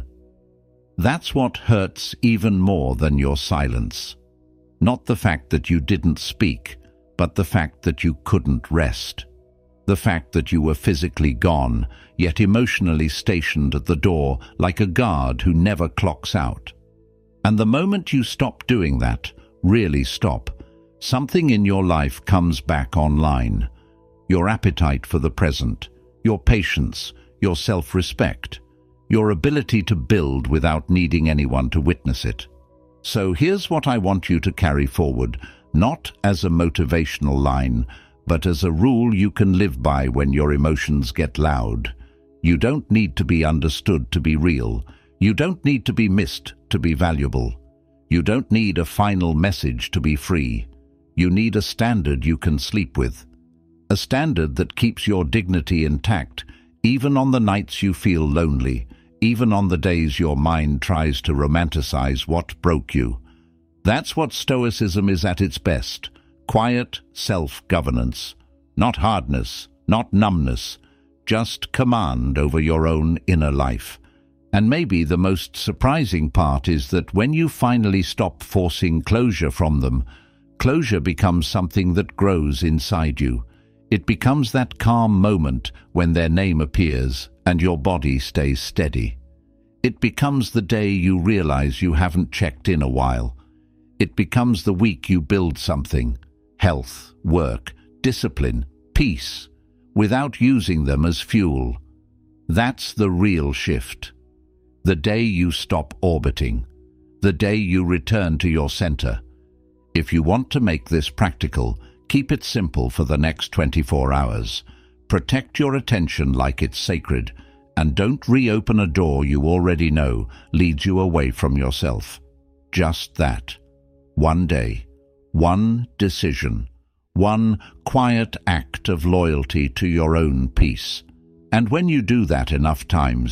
That's what hurts even more than your silence. Not the fact that you didn't speak, but the fact that you couldn't rest. The fact that you were physically gone, yet emotionally stationed at the door like a guard who never clocks out. And the moment you stop doing that, really stop, something in your life comes back online. Your appetite for the present, your patience, your self-respect, your ability to build without needing anyone to witness it. So here's what I want you to carry forward, not as a motivational line, but as a rule you can live by when your emotions get loud. You don't need to be understood to be real. You don't need to be missed to be valuable. You don't need a final message to be free. You need a standard you can sleep with. A standard that keeps your dignity intact, even on the nights you feel lonely, even on the days your mind tries to romanticize what broke you. That's what Stoicism is at its best. Quiet self-governance. Not hardness, not numbness, just command over your own inner life. And maybe the most surprising part is that when you finally stop forcing closure from them, closure becomes something that grows inside you. It becomes that calm moment when their name appears and your body stays steady. It becomes the day you realize you haven't checked in a while. It becomes the week you build something, health, work, discipline, peace, without using them as fuel. That's the real shift. The day you stop orbiting, the day you return to your center. If you want to make this practical, keep it simple for the next 24 hours. Protect your attention like it's sacred, and don't reopen a door you already know leads you away from yourself. Just that. One day, one decision, one quiet act of loyalty to your own peace. And when you do that enough times,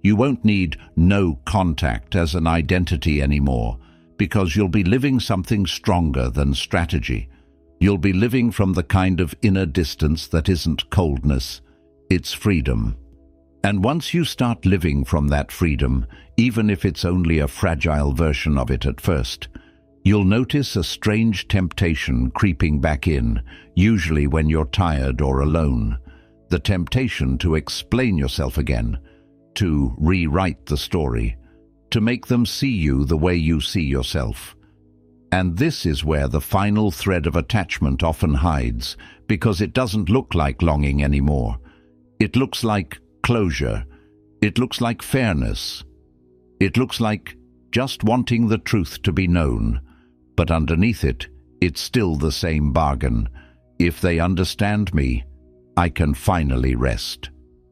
You won't need no contact as an identity anymore, because you'll be living something stronger than strategy. You'll be living from the kind of inner distance that isn't coldness, it's freedom. And once you start living from that freedom, even if it's only a fragile version of it at first, you'll notice a strange temptation creeping back in, usually when you're tired or alone. The temptation to explain yourself again, to rewrite the story, to make them see you the way you see yourself. And this is where the final thread of attachment often hides, because it doesn't look like longing anymore. It looks like closure. It looks like fairness. It looks like just wanting the truth to be known. But underneath it, it's still the same bargain. If they understand me, I can finally rest.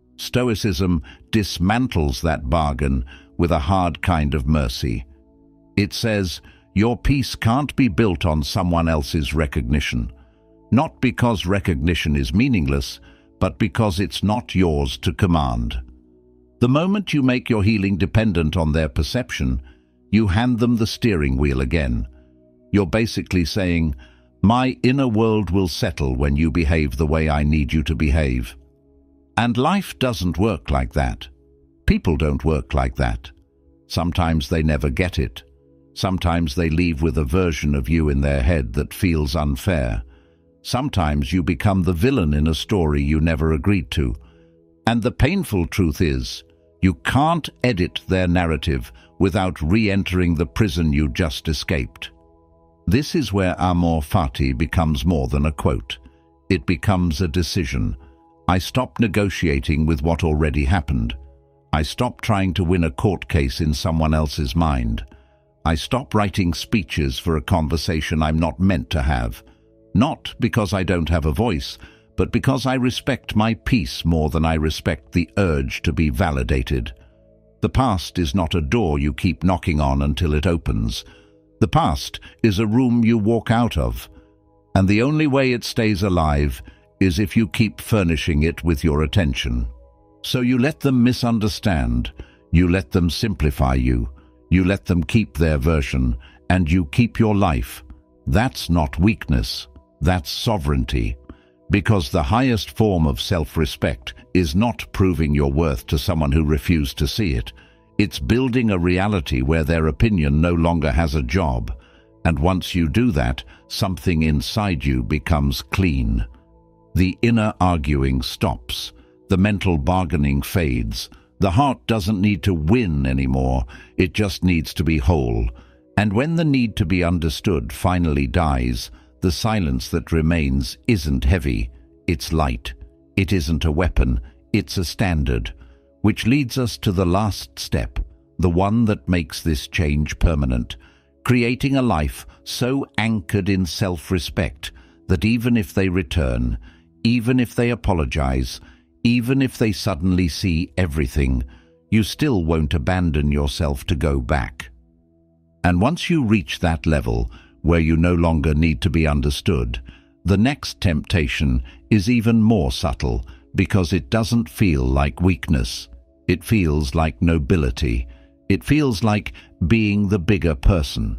Stoicism dismantles that bargain with a hard kind of mercy. It says, your peace can't be built on someone else's recognition. Not because recognition is meaningless, but because it's not yours to command. The moment you make your healing dependent on their perception, you hand them the steering wheel again. You're basically saying, my inner world will settle when you behave the way I need you to behave. And life doesn't work like that. People don't work like that. Sometimes they never get it. Sometimes they leave with a version of you in their head that feels unfair. Sometimes you become the villain in a story you never agreed to. And the painful truth is, you can't edit their narrative without re-entering the prison you just escaped. This is where amor fati becomes more than a quote. It becomes a decision. I stop negotiating with what already happened. I stop trying to win a court case in someone else's mind. I stop writing speeches for a conversation I'm not meant to have. Not because I don't have a voice, but because I respect my peace more than I respect the urge to be validated. The past is not a door you keep knocking on until it opens. The past is a room you walk out of, and the only way it stays alive is if you keep furnishing it with your attention. So you let them misunderstand, you let them simplify you, you let them keep their version, and you keep your life. That's not weakness. That's sovereignty, because the highest form of self-respect is not proving your worth to someone who refused to see it. It's building a reality where their opinion no longer has a job, and once you do that, something inside you becomes clean. The inner arguing stops, the mental bargaining fades, the heart doesn't need to win anymore, it just needs to be whole. And when the need to be understood finally dies, the silence that remains isn't heavy, it's light. It isn't a weapon, it's a standard. Which leads us to the last step, the one that makes this change permanent, creating a life so anchored in self-respect that even if they return, even if they apologize, even if they suddenly see everything, you still won't abandon yourself to go back. And once you reach that level, where you no longer need to be understood, the next temptation is even more subtle because it doesn't feel like weakness. It feels like nobility. It feels like being the bigger person.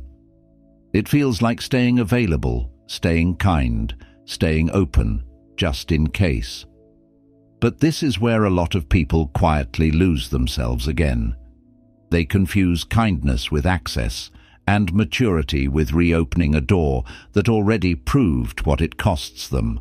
It feels like staying available, staying kind, staying open, just in case. But this is where a lot of people quietly lose themselves again. They confuse kindness with access, and maturity with reopening a door that already proved what it costs them.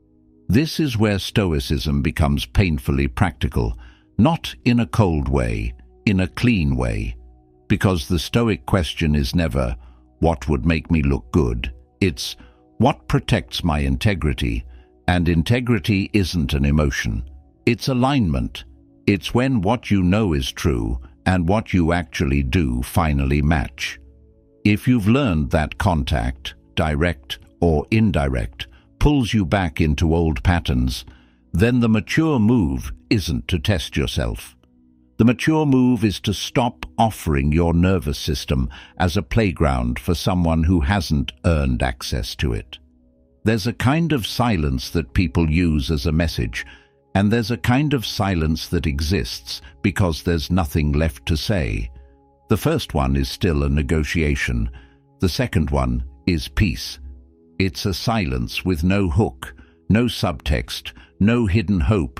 This is where Stoicism becomes painfully practical, not in a cold way, in a clean way. Because the Stoic question is never, what would make me look good? It's, what protects my integrity? And integrity isn't an emotion. It's alignment. It's when what you know is true and what you actually do finally match. If you've learned that contact, direct or indirect, pulls you back into old patterns, then the mature move isn't to test yourself. The mature move is to stop offering your nervous system as a playground for someone who hasn't earned access to it. There's a kind of silence that people use as a message, And there's a kind of silence that exists because there's nothing left to say. The first one is still a negotiation. The second one is peace. It's a silence with no hook, no subtext, no hidden hope,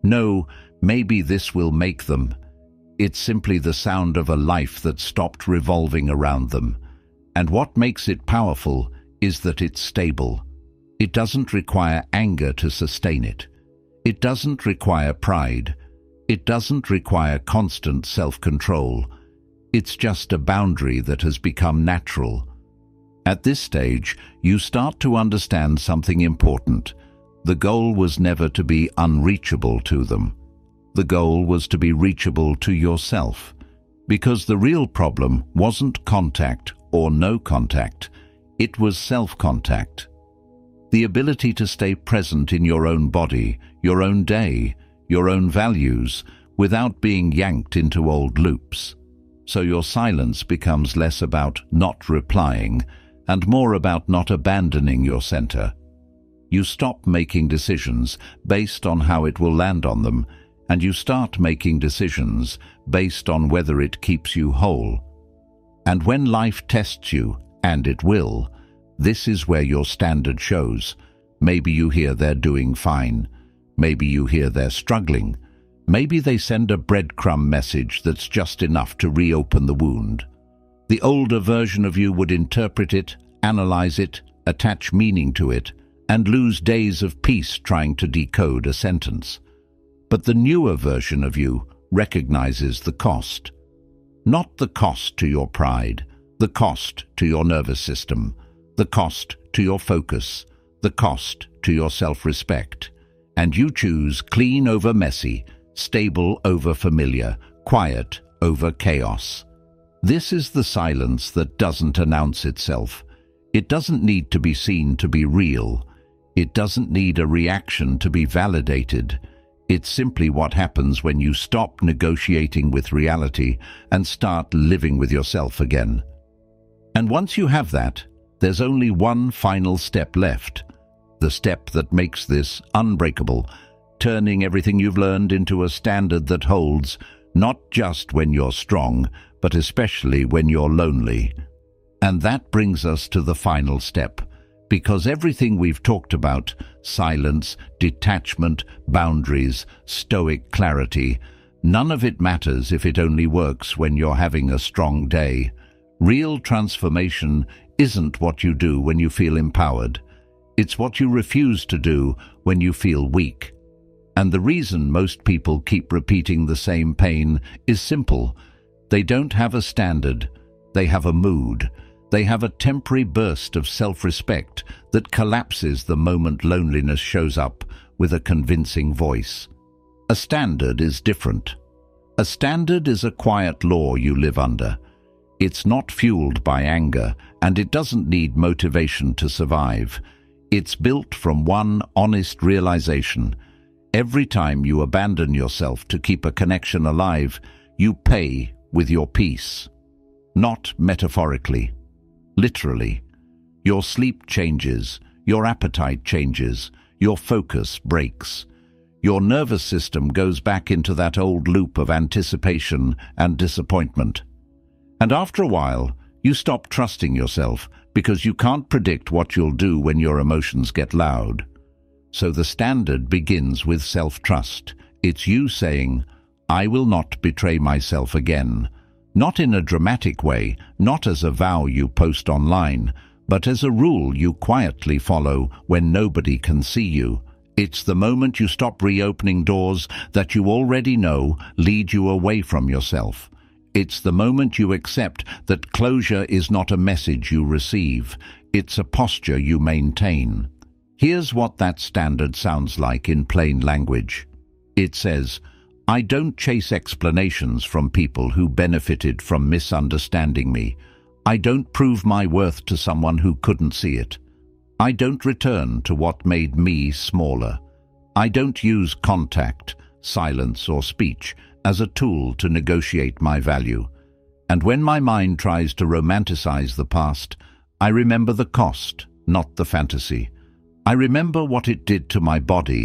no maybe this will make them. It's simply the sound of a life that stopped revolving around them. And what makes it powerful is that it's stable. It doesn't require anger to sustain it. It doesn't require pride. It doesn't require constant self-control. It's just a boundary that has become natural. At this stage, you start to understand something important. The goal was never to be unreachable to them. The goal was to be reachable to yourself. Because the real problem wasn't contact or no contact. It was self-contact. The ability to stay present in your own body, your own day, your own values, without being yanked into old loops. So your silence becomes less about not replying and more about not abandoning your center. You stop making decisions based on how it will land on them, and you start making decisions based on whether it keeps you whole. And when life tests you, and it will, this is where your standard shows. Maybe you hear they're doing fine. Maybe you hear they're struggling. Maybe they send a breadcrumb message that's just enough to reopen the wound. The older version of you would interpret it, analyze it, attach meaning to it, and lose days of peace trying to decode a sentence. But the newer version of you recognizes the cost. Not the cost to your pride, the cost to your nervous system, the cost to your focus, the cost to your self-respect. And you choose clean over messy, stable over familiar, quiet over chaos. This is the silence that doesn't announce itself. It doesn't need to be seen to be real. It doesn't need a reaction to be validated. It's simply what happens when you stop negotiating with reality and start living with yourself again. And once you have that, there's only one final step left. The step that makes this unbreakable, turning everything you've learned into a standard that holds, not just when you're strong, but especially when you're lonely. And that brings us to the final step, because everything we've talked about, silence, detachment, boundaries, stoic clarity, none of it matters if it only works when you're having a strong day. Real transformation isn't what you do when you feel empowered. It's what you refuse to do when you feel weak. And the reason most people keep repeating the same pain is simple. They don't have a standard. They have a mood. They have a temporary burst of self-respect that collapses the moment loneliness shows up with a convincing voice. A standard is different. A standard is a quiet law you live under. It's not fueled by anger, and it doesn't need motivation to survive. It's built from one honest realization. Every time you abandon yourself to keep a connection alive, you pay with your peace. Not metaphorically. Literally. Your sleep changes, your appetite changes, your focus breaks. Your nervous system goes back into that old loop of anticipation and disappointment. And after a while, you stop trusting yourself because you can't predict what you'll do when your emotions get loud. So the standard begins with self-trust. It's you saying, I will not betray myself again. Not in a dramatic way, not as a vow you post online, but as a rule you quietly follow when nobody can see you. It's the moment you stop reopening doors that you already know lead you away from yourself. It's the moment you accept that closure is not a message you receive, it's a posture you maintain. Here's what that standard sounds like in plain language. It says, I don't chase explanations from people who benefited from misunderstanding me. I don't prove my worth to someone who couldn't see it. I don't return to what made me smaller. I don't use contact, silence, or speech as a tool to negotiate my value. And when my mind tries to romanticize the past, I remember the cost, not the fantasy. I remember what it did to my body,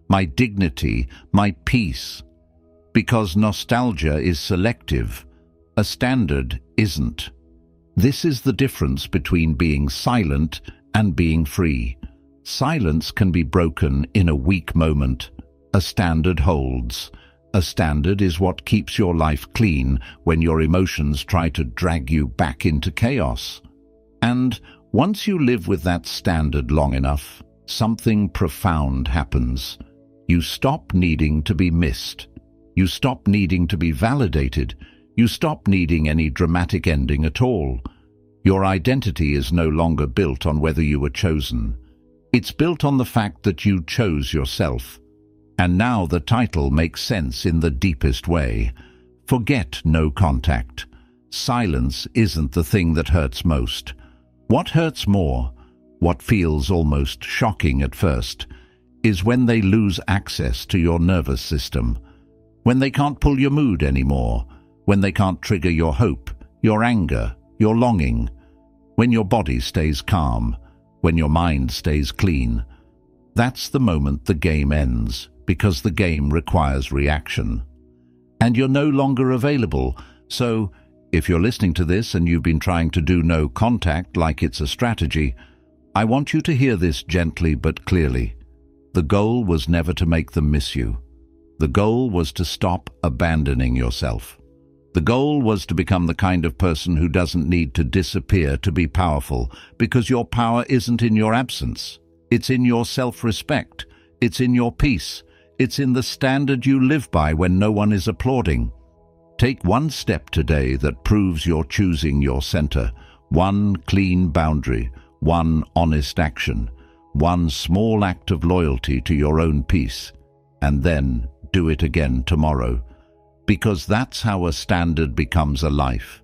my dignity, my peace. Because nostalgia is selective, a standard isn't. This is the difference between being silent and being free. Silence can be broken in a weak moment. A standard holds. A standard is what keeps your life clean when your emotions try to drag you back into chaos. And once you live with that standard long enough, something profound happens. You stop needing to be missed. You stop needing to be validated. You stop needing any dramatic ending at all. Your identity is no longer built on whether you were chosen. It's built on the fact that you chose yourself. And now the title makes sense in the deepest way. Forget no contact. Silence isn't the thing that hurts most. What hurts more, what feels almost shocking at first, is when they lose access to your nervous system. When they can't pull your mood anymore. When they can't trigger your hope, your anger, your longing. When your body stays calm. When your mind stays clean. That's the moment the game ends, because the game requires reaction. And you're no longer available, so if you're listening to this and you've been trying to do no contact like it's a strategy, I want you to hear this gently but clearly. The goal was never to make them miss you. The goal was to stop abandoning yourself. The goal was to become the kind of person who doesn't need to disappear to be powerful, because your power isn't in your absence. It's in your self-respect. It's in your peace. It's in the standard you live by when no one is applauding. Take one step today that proves you're choosing your center. One clean boundary, one honest action, one small act of loyalty to your own peace, and then do it again tomorrow. Because that's how a standard becomes a life.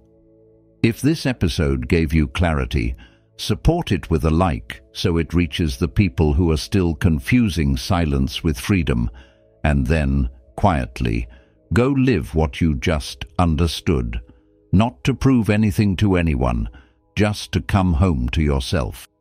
If this episode gave you clarity, support it with a like so it reaches the people who are still confusing silence with freedom, and then, quietly, go live what you just understood. Not to prove anything to anyone, just to come home to yourself.